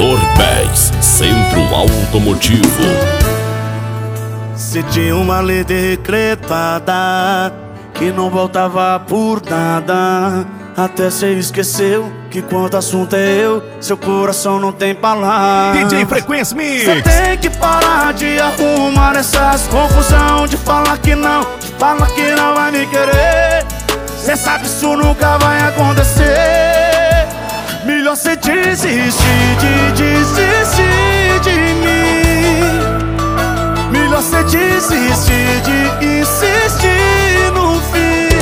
Morbéis, Centro Automotivo. Se tinha uma lei decretada que não voltava por nada, até cê esqueceu que quando o assunto é eu, seu coração não tem palavras. DJ Frequência Mix. Cê tem que parar de arrumar essas confusão, de falar que não vai me querer. Cê sabe isso nunca vai acontecer. Melhor cê desistir de mim. Melhor cê desistir de insistir no fim.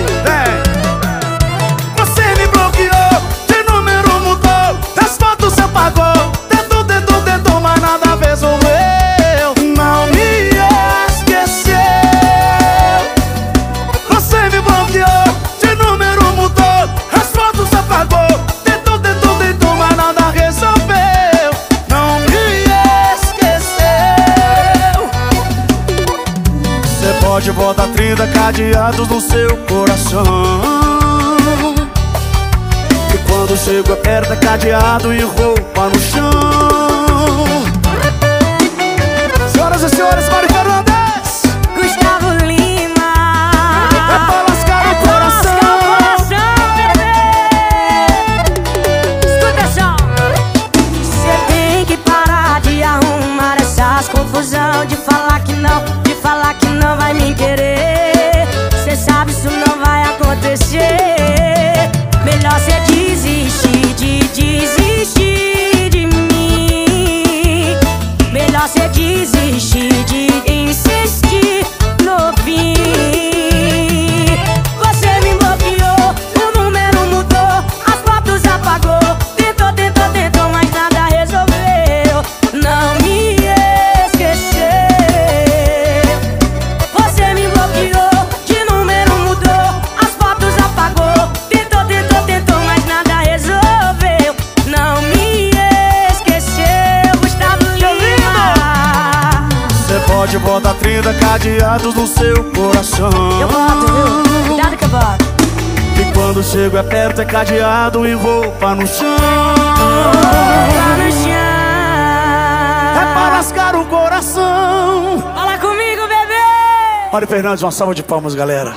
Você me bloqueou, de número mudou, das fotos cê apagou, tentou, mas nada resolveu. Não me esqueceu. Você me bloqueou, de número mudou, as fotos cê apagou, tentou, mas nada resolveu. Não me esqueceu. Cê pode botar 30 cadeados no seu coração, quando chego perto é cadeado e roupa no chão. Senhoras e senhores, Mário Fernandes, Gustavo Lima. é pra lascar o coração, bebê. Escuta só. Cê tem que parar de arrumar essas confusão, de falar que não vai me querer. Cê sabe isso não vai acontecer. Melhor cê desistir de mim. Melhor cê desistir de insistir no fim. Você me bloqueou, o número mudou, as fotos apagou, tentou, mas nada resolveu. Não me esqueceu. Você me bloqueou, de número mudou, as fotos apagou, tentou, mas nada resolveu. Não me esqueceu, Gustavo Lima. cê pode botar 30 cadeados no seu coração. Eu boto, viu? Cuidado que eu boto. E quando chego é perto é cadeado e roupa no chão. Lá no chão. É pra lascar o coração. Fala comigo, bebê. Mário Fernandes, uma salva de palmas, galera.